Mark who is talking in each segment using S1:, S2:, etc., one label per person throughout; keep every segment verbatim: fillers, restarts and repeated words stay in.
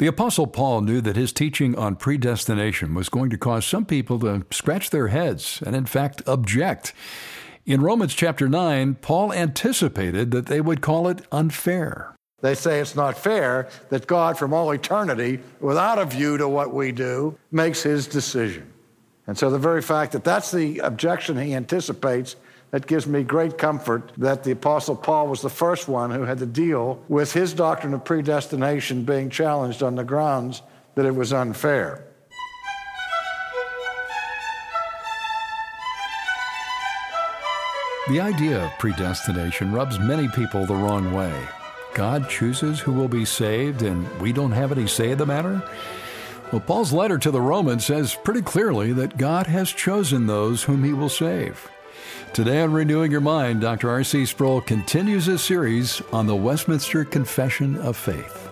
S1: The Apostle Paul knew that his teaching on predestination was going to cause some people to scratch their heads and, in fact, object. In Romans chapter nine, Paul anticipated that they would call it unfair.
S2: They say it's not fair that God, from all eternity, without a view to what we do, makes his decision. And so the very fact that that's the objection he anticipates, that gives me great comfort that the Apostle Paul was the first one who had to deal with his doctrine of predestination being challenged on the grounds that it was unfair.
S1: The idea of predestination rubs many people the wrong way. God chooses who will be saved, and we don't have any say in the matter? Well, Paul's letter to the Romans says pretty clearly that God has chosen those whom he will save. Today on Renewing Your Mind, Doctor R C Sproul continues his series on the Westminster Confession of Faith.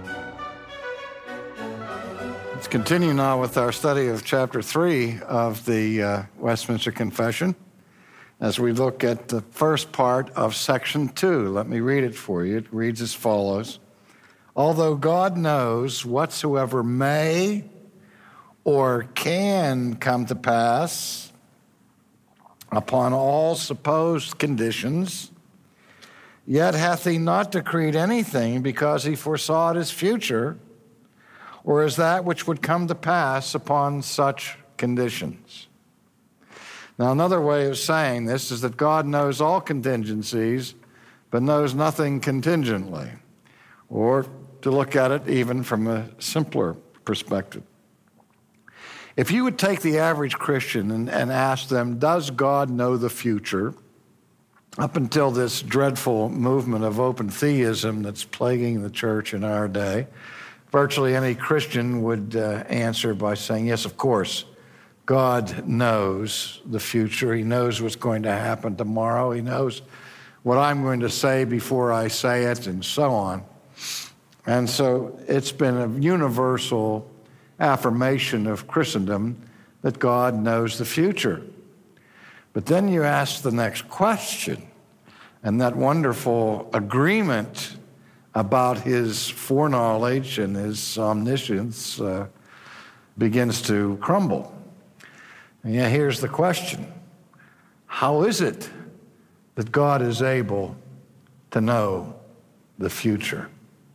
S2: Let's continue now with our study of chapter three of the uh, Westminster Confession as we look at the first part of section two. Let me read it for you. It reads as follows. Although God knows whatsoever may or can come to pass upon all supposed conditions, yet hath he not decreed anything because he foresaw his future, or as that which would come to pass upon such conditions. Now, another way of saying this is that God knows all contingencies, but knows nothing contingently, or to look at it even from a simpler perspective. If you would take the average Christian and, and ask them, does God know the future? Up until this dreadful movement of open theism that's plaguing the church in our day, virtually any Christian would uh, answer by saying, yes, of course, God knows the future. He knows what's going to happen tomorrow. He knows what I'm going to say before I say it, and so on. And so it's been a universal affirmation of Christendom that God knows the future. But then you ask the next question, and that wonderful agreement about his foreknowledge and his omniscience uh, begins to crumble. And yet here's the question. How is it that God is able to know the future?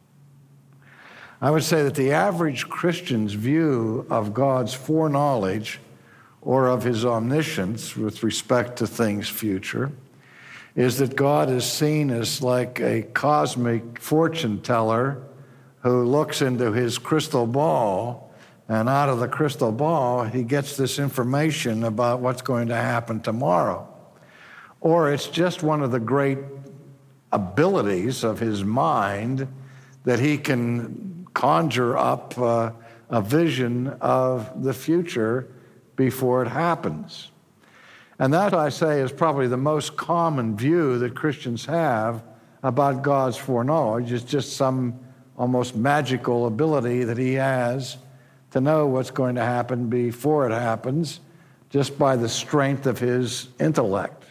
S2: I would say that the average Christian's view of God's foreknowledge or of his omniscience with respect to things future is that God is seen as like a cosmic fortune teller who looks into his crystal ball, and out of the crystal ball he gets this information about what's going to happen tomorrow. Or it's just one of the great abilities of his mind that he can conjure up uh, a vision of the future before it happens. And that, I say, is probably the most common view that Christians have about God's foreknowledge. It's just some almost magical ability that he has to know what's going to happen before it happens, just by the strength of his intellect.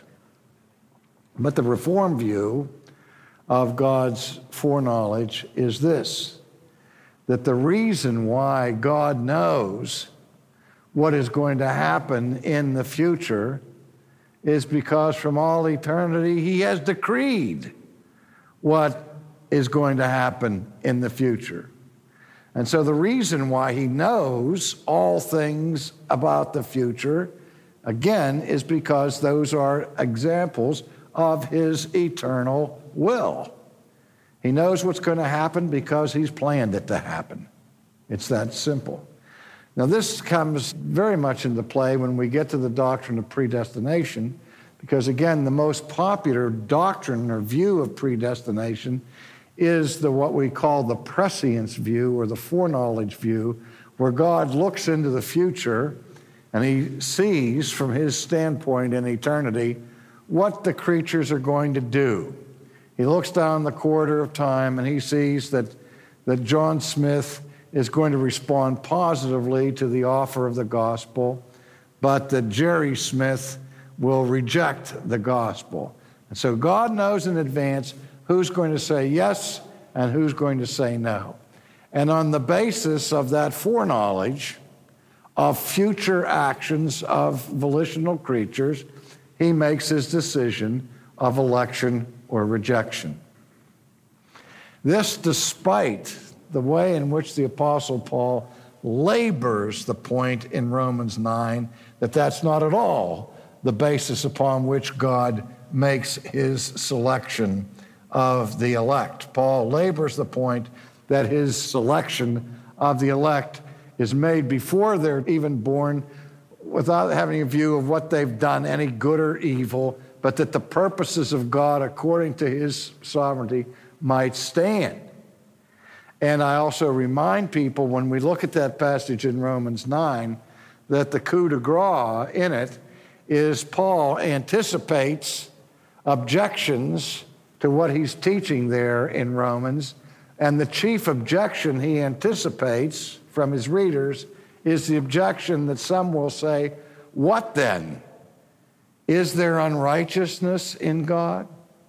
S2: But the Reformed view of God's foreknowledge is this, that the reason why God knows what is going to happen in the future is because from all eternity he has decreed what is going to happen in the future. And so the reason why he knows all things about the future, again, is because those are examples of his eternal will. He knows what's going to happen because he's planned it to happen. It's that simple. Now, this comes very much into play when we get to the doctrine of predestination, because, again, the most popular doctrine or view of predestination is the what we call the prescience view or the foreknowledge view, where God looks into the future and he sees from his standpoint in eternity what the creatures are going to do. He looks down the corridor of time and he sees that, that John Smith is going to respond positively to the offer of the gospel, but that Jerry Smith will reject the gospel. And so God knows in advance who's going to say yes and who's going to say no. And on the basis of that foreknowledge of future actions of volitional creatures, he makes his decision of election or rejection. This despite the way in which the Apostle Paul labors the point in Romans nine that that's not at all the basis upon which God makes his selection of the elect. Paul labors the point that his selection of the elect is made before they're even born, without having a view of what they've done, any good or evil, but that the purposes of God, according to his sovereignty, might stand. And I also remind people, when we look at that passage in Romans nine, that the coup de grace in it is Paul anticipates objections to what he's teaching there in Romans, and the chief objection he anticipates from his readers is the objection that some will say, what then? Is there unrighteousness in God?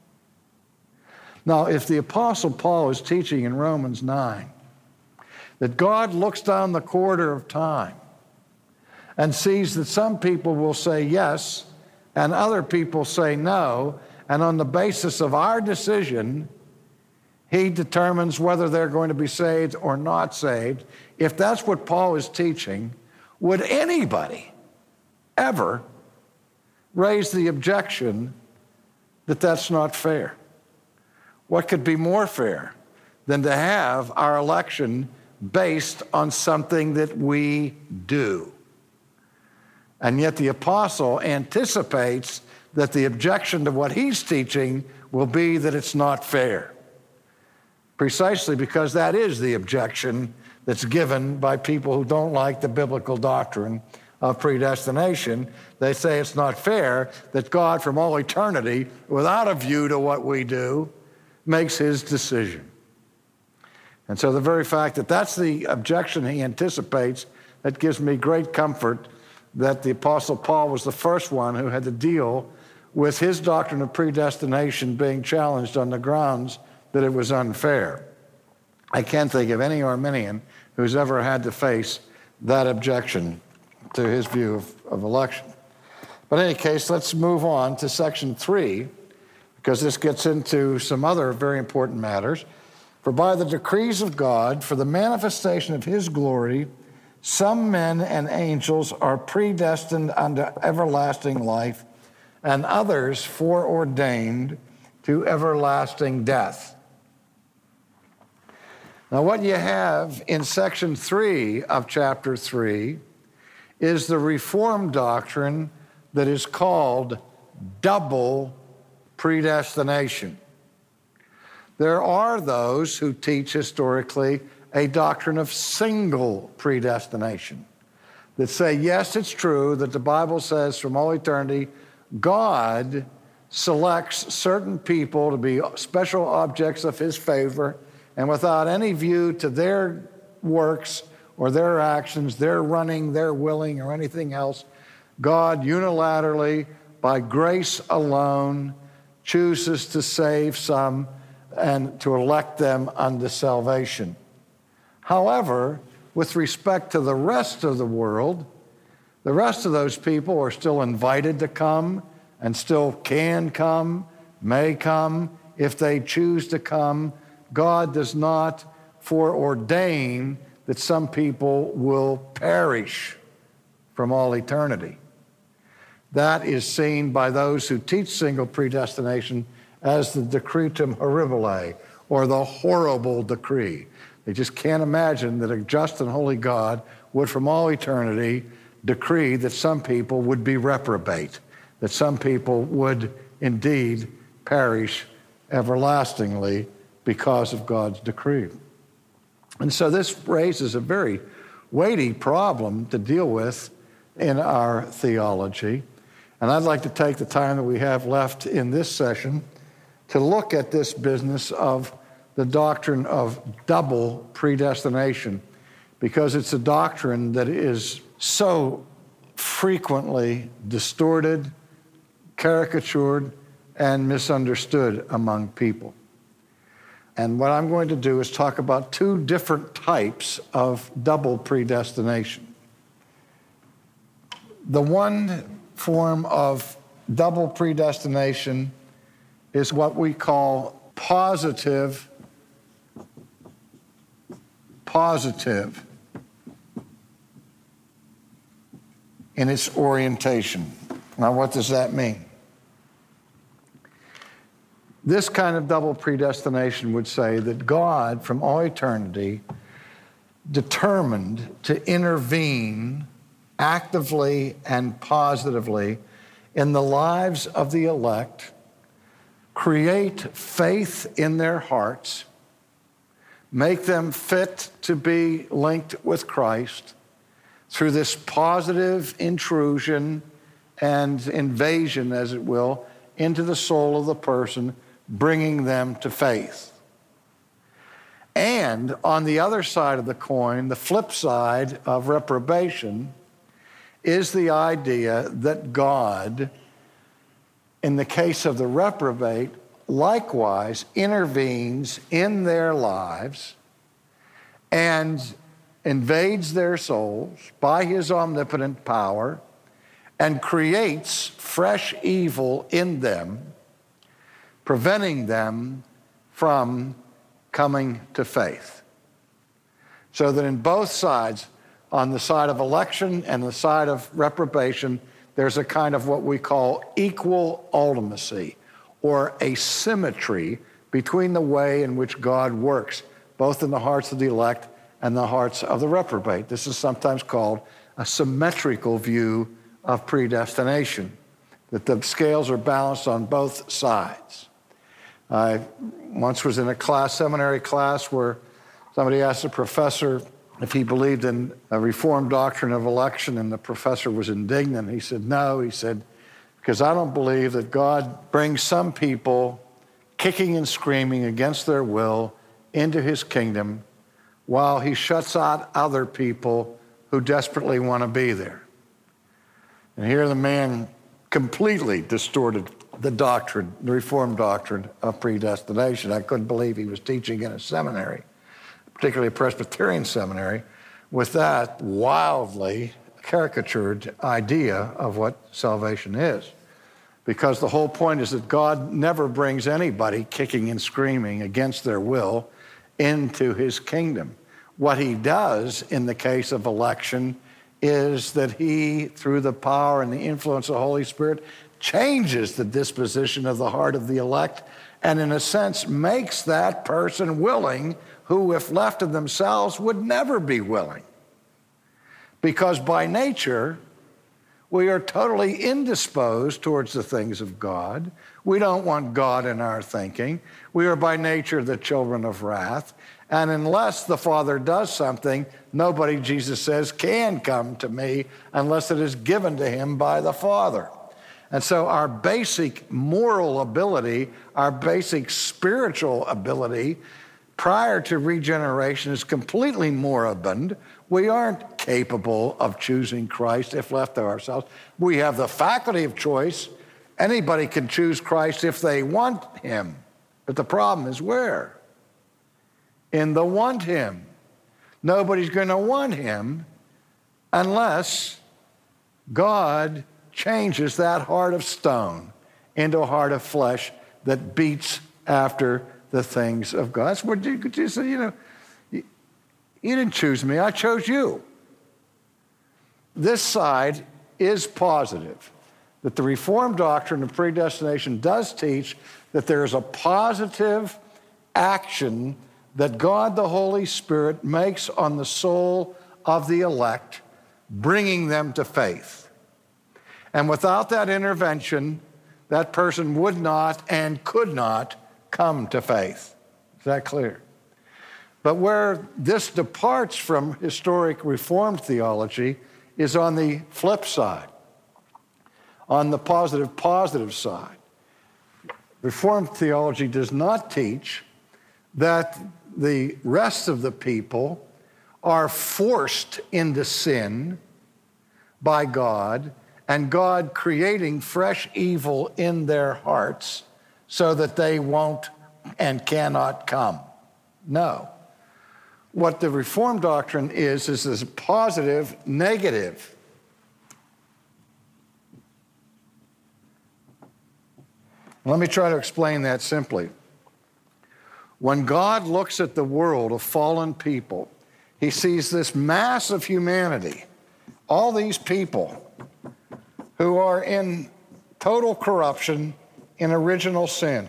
S2: Now, if the Apostle Paul is teaching in Romans nine that God looks down the corridor of time and sees that some people will say yes and other people say no, and on the basis of our decision, he determines whether they're going to be saved or not saved. If that's what Paul is teaching, would anybody ever raise the objection that that's not fair? What could be more fair than to have our election based on something that we do? And yet the apostle anticipates that the objection to what he's teaching will be that it's not fair. Precisely because that is the objection that's given by people who don't like the biblical doctrine of predestination. They say it's not fair that God from all eternity, without a view to what we do, makes his decision. And so the very fact that that's the objection he anticipates, that gives me great comfort that the Apostle Paul was the first one who had to deal with his doctrine of predestination being challenged on the grounds that it was unfair. I can't think of any Arminian who's ever had to face that objection to his view of, of election. But in any case, let's move on to section three, because this gets into some other very important matters. For by the decrees of God, for the manifestation of his glory, some men and angels are predestined unto everlasting life, and others foreordained to everlasting death. Now, what you have in section three of chapter three is the Reformed doctrine that is called double predestination. There are those who teach historically a doctrine of single predestination that say, yes, it's true that the Bible says from all eternity, God selects certain people to be special objects of his favor, and without any view to their works or their actions, their running, their willing, or anything else, God unilaterally, by grace alone, chooses to save some and to elect them unto salvation. However, with respect to the rest of the world, the rest of those people are still invited to come and still can come, may come, if they choose to come. God does not foreordain that some people will perish from all eternity. That is seen by those who teach single predestination as the decretum horribile, or the horrible decree. They just can't imagine that a just and holy God would from all eternity decree that some people would be reprobate, that some people would indeed perish everlastingly because of God's decree. And so this raises a very weighty problem to deal with in our theology. And I'd like to take the time that we have left in this session to look at this business of the doctrine of double predestination, because it's a doctrine that is so frequently distorted, caricatured, and misunderstood among people. And what I'm going to do is talk about two different types of double predestination. The one form of double predestination is what we call positive, positive in its orientation. Now, what does that mean? This kind of double predestination would say that God, from all eternity, determined to intervene actively and positively in the lives of the elect, create faith in their hearts, make them fit to be linked with Christ through this positive intrusion and invasion, as it will, into the soul of the person, bringing them to faith. And on the other side of the coin, the flip side of reprobation, is the idea that God, in the case of the reprobate, likewise intervenes in their lives and invades their souls by his omnipotent power and creates fresh evil in them, preventing them from coming to faith. So that in both sides, on the side of election and the side of reprobation, there's a kind of what we call equal ultimacy or asymmetry between the way in which God works, both in the hearts of the elect and the hearts of the reprobate. This is sometimes called a symmetrical view of predestination, that the scales are balanced on both sides. I once was in a class, seminary class, where somebody asked a professor if he believed in a Reformed doctrine of election, and the professor was indignant. He said, no, he said, because I don't believe that God brings some people kicking and screaming against their will into his kingdom while he shuts out other people who desperately want to be there. And here the man completely distorted the doctrine, the Reformed doctrine of predestination. I couldn't believe he was teaching in a seminary, particularly a Presbyterian seminary, with that wildly caricatured idea of what salvation is. Because the whole point is that God never brings anybody kicking and screaming against their will into his kingdom. What he does in the case of election is that he, through the power and the influence of the Holy Spirit, changes the disposition of the heart of the elect and, in a sense, makes that person willing who, if left to themselves, would never be willing. Because by nature, we are totally indisposed towards the things of God. We don't want God in our thinking. We are by nature the children of wrath. And unless the Father does something, nobody, Jesus says, can come to me unless it is given to him by the Father. And so our basic moral ability, our basic spiritual ability prior to regeneration is completely moribund. We aren't capable of choosing Christ if left to ourselves. We have the faculty of choice. Anybody can choose Christ if they want him. But the problem is where? In the want him. Nobody's going to want him unless God changes that heart of stone into a heart of flesh that beats after the things of God. That's what Jesus said, you know, you, you didn't choose me, I chose you. This side is positive, that the Reformed doctrine of predestination does teach that there is a positive action that God the Holy Spirit makes on the soul of the elect, bringing them to faith. And without that intervention, that person would not and could not come to faith. Is that clear? But where this departs from historic Reformed theology is on the flip side, on the positive, positive side. Reformed theology does not teach that the rest of the people are forced into sin by God, and God creating fresh evil in their hearts so that they won't and cannot come. No. What the Reformed doctrine is, is this positive, negative. Let me try to explain that simply. When God looks at the world of fallen people, he sees this mass of humanity, all these people who are in total corruption, in original sin,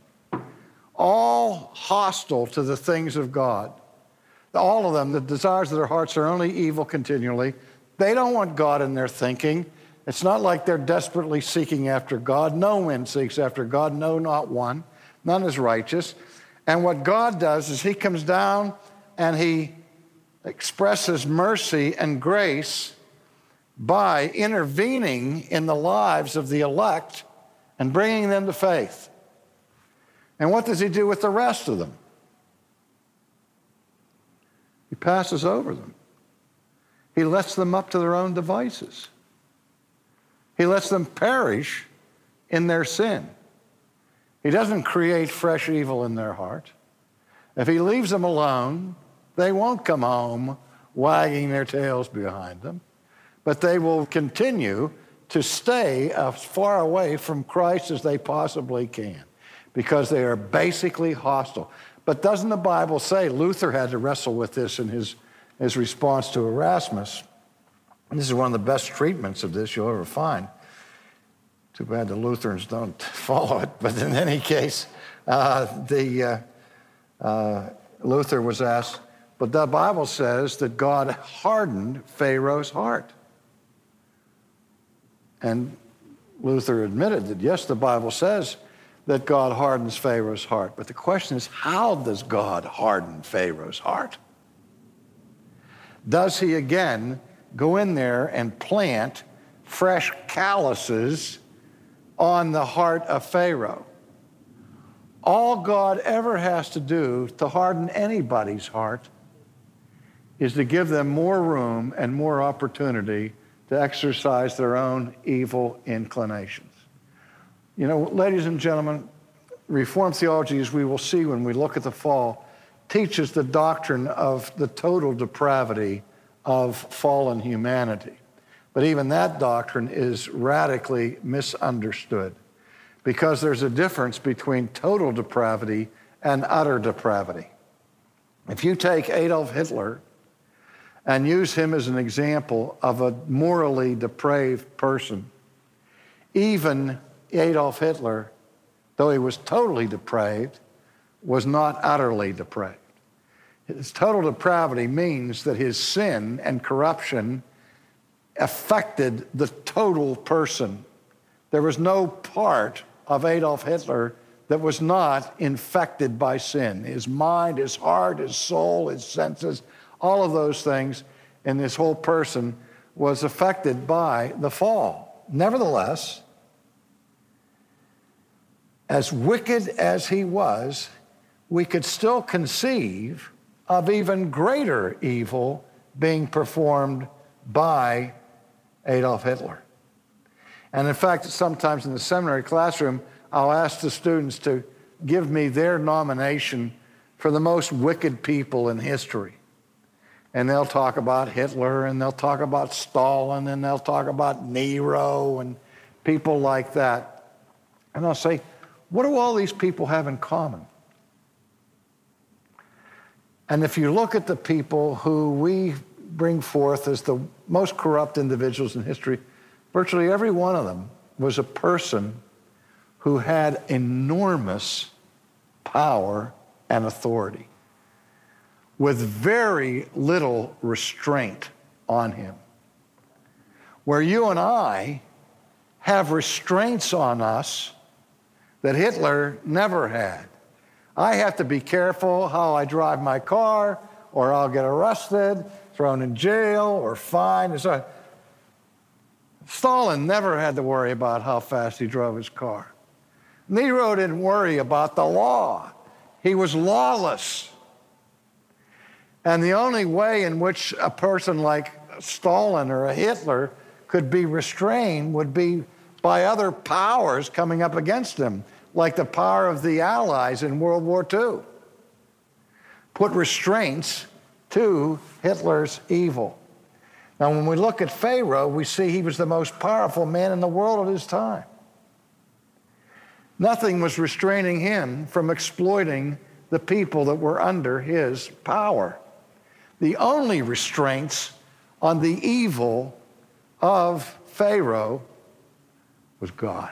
S2: all hostile to the things of God. All of them, the desires of their hearts are only evil continually. They don't want God in their thinking. It's not like they're desperately seeking after God. No one seeks after God, no, not one. None is righteous. And what God does is he comes down and he expresses mercy and grace by intervening in the lives of the elect and bringing them to faith. And what does he do with the rest of them? He passes over them. He lets them up to their own devices. He lets them perish in their sin. He doesn't create fresh evil in their heart. If he leaves them alone, they won't come home wagging their tails behind them, but they will continue to stay as far away from Christ as they possibly can because they are basically hostile. But doesn't the Bible say Luther had to wrestle with this in his, his response to Erasmus? And this is one of the best treatments of this you'll ever find. Too bad the Lutherans don't follow it. But in any case, uh, the uh, uh, Luther was asked, but the Bible says that God hardened Pharaoh's heart. And Luther admitted that, yes, the Bible says that God hardens Pharaoh's heart. But the question is, how does God harden Pharaoh's heart? Does he again go in there and plant fresh calluses on the heart of Pharaoh? All God ever has to do to harden anybody's heart is to give them more room and more opportunity to exercise their own evil inclinations. You know, ladies and gentlemen, Reformed theology, as we will see when we look at the fall, teaches the doctrine of the total depravity of fallen humanity. But even that doctrine is radically misunderstood because there's a difference between total depravity and utter depravity. If you take Adolf Hitler and use him as an example of a morally depraved person, even Adolf Hitler, though he was totally depraved, was not utterly depraved. His total depravity means that his sin and corruption affected the total person. There was no part of Adolf Hitler that was not infected by sin. His mind, his heart, his soul, his senses, all of those things in this whole person was affected by the fall. Nevertheless, as wicked as he was, we could still conceive of even greater evil being performed by Adolf Hitler. And in fact, sometimes in the seminary classroom, I'll ask the students to give me their nomination for the most wicked people in history. And they'll talk about Hitler, and they'll talk about Stalin, and they'll talk about Nero, and people like that. And I'll say, what do all these people have in common? And if you look at the people who we bring forth as the most corrupt individuals in history, virtually every one of them was a person who had enormous power and authority with very little restraint on him. Where you and I have restraints on us that Hitler never had. I have to be careful how I drive my car, or I'll get arrested, thrown in jail, or fined. So Stalin never had to worry about how fast he drove his car. Nero didn't worry about the law. He was lawless. And the only way in which a person like Stalin or a Hitler could be restrained would be by other powers coming up against him, like the power of the Allies in World War Two. put restraints to Hitler's evil. Now, when we look at Pharaoh, we see he was the most powerful man in the world at his time. Nothing was restraining him from exploiting the people that were under his power. The only restraints on the evil of Pharaoh was God.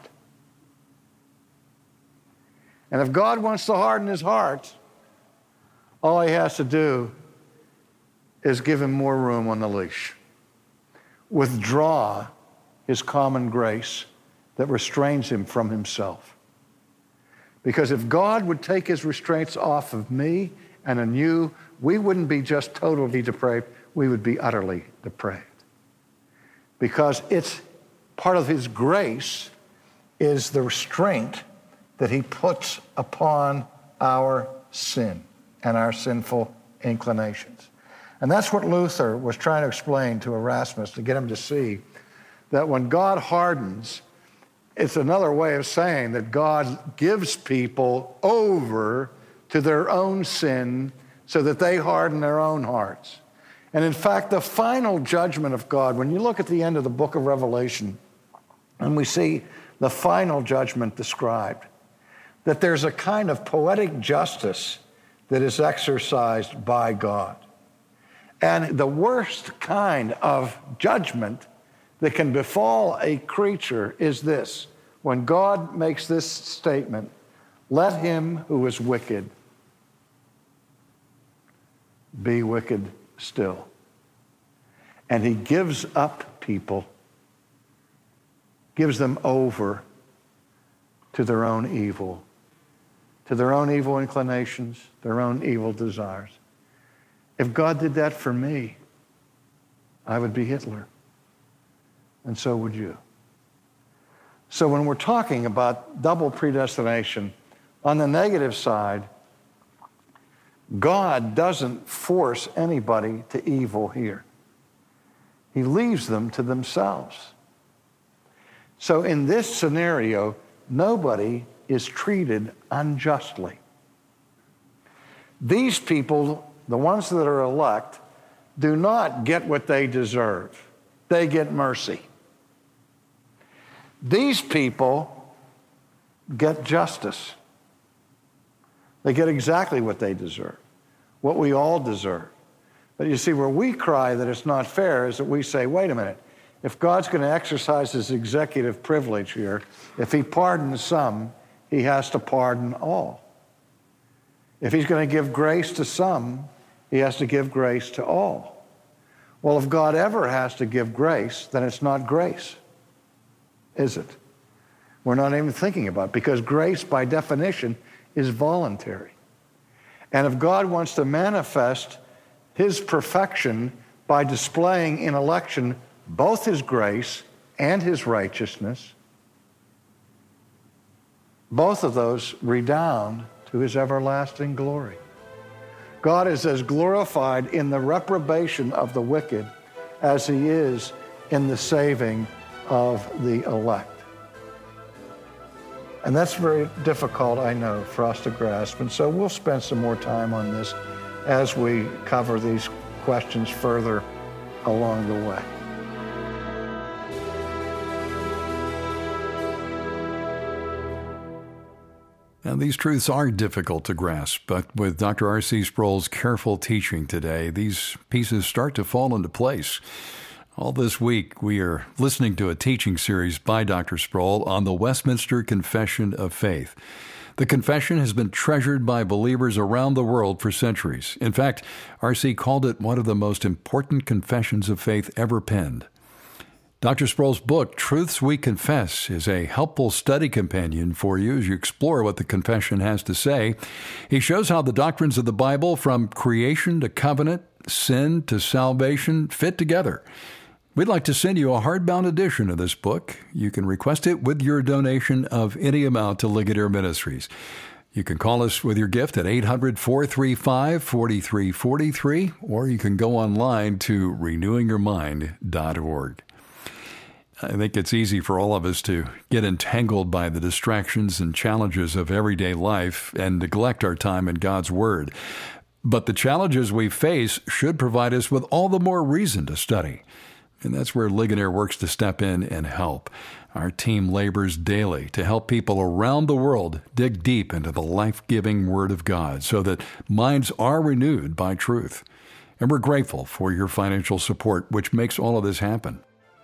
S2: And if God wants to harden his heart, all he has to do is give him more room on the leash. Withdraw his common grace that restrains him from himself. Because if God would take his restraints off of me and on you, we wouldn't be just totally depraved, we would be utterly depraved. Because it's part of his grace is the restraint that he puts upon our sin and our sinful inclinations. And that's what Luther was trying to explain to Erasmus, to get him to see that when God hardens, it's another way of saying that God gives people over to their own sin so that they harden their own hearts. And in fact, the final judgment of God, when you look at the end of the book of Revelation, and we see the final judgment described, that there's a kind of poetic justice that is exercised by God. And the worst kind of judgment that can befall a creature is this: when God makes this statement, "Let him who is wicked be wicked still." And he gives up people, gives them over to their own evil, to their own evil inclinations, their own evil desires. If God did that for me, I would be Hitler. And so would you. So when we're talking about double predestination, on the negative side, God doesn't force anybody to evil here. He leaves them to themselves. So in this scenario, nobody is treated unjustly. These people, the ones that are elect, do not get what they deserve. They get mercy. These people get justice. They get exactly what they deserve, what we all deserve. But you see, where we cry that it's not fair is that we say, wait a minute, if God's going to exercise his executive privilege here, if he pardons some, he has to pardon all. If he's going to give grace to some, he has to give grace to all. Well, if God ever has to give grace, then it's not grace, is it? We're not even thinking about it, because grace, by definition, is voluntary. And if God wants to manifest his perfection by displaying in election both his grace and his righteousness, both of those redound to his everlasting glory. God is as glorified in the reprobation of the wicked as he is in the saving of the elect. And that's very difficult, I know, for us to grasp. And so we'll spend some more time on this as we cover these questions further along the way.
S1: Now, these truths are difficult to grasp, but with Doctor R C Sproul's careful teaching today, these pieces start to fall into place. All this week, we are listening to a teaching series by Doctor Sproul on the Westminster Confession of Faith. The confession has been treasured by believers around the world for centuries. In fact, R C called it one of the most important confessions of faith ever penned. Doctor Sproul's book, Truths We Confess, is a helpful study companion for you as you explore what the confession has to say. He shows how the doctrines of the Bible, from creation to covenant, sin to salvation, fit together. We'd like to send you a hardbound edition of this book. You can request it with your donation of any amount to Ligonier Ministries. You can call us with your gift at eight hundred, four three five, four three four three, or you can go online to renewing your mind dot org. I think it's easy for all of us to get entangled by the distractions and challenges of everyday life and neglect our time in God's Word. But the challenges we face should provide us with all the more reason to study. And that's where Ligonier works to step in and help. Our team labors daily to help people around the world dig deep into the life-giving Word of God so that minds are renewed by truth. And we're grateful for your financial support, which makes all of this happen.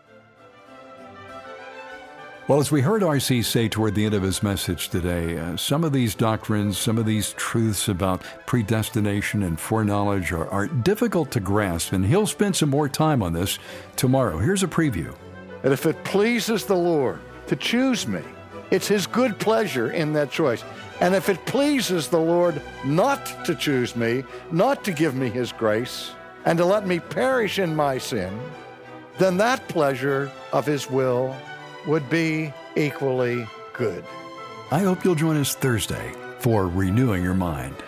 S1: Well, as we heard R C say toward the end of his message today, uh, some of these doctrines, some of these truths about predestination and foreknowledge are, are difficult to grasp, and he'll spend some more time on this tomorrow. Here's a preview.
S2: And if it pleases the Lord to choose me, it's his good pleasure in that choice. And if it pleases the Lord not to choose me, not to give me his grace, and to let me perish in my sin, then that pleasure of his will would be equally good.
S1: I hope you'll join us Thursday for Renewing Your Mind.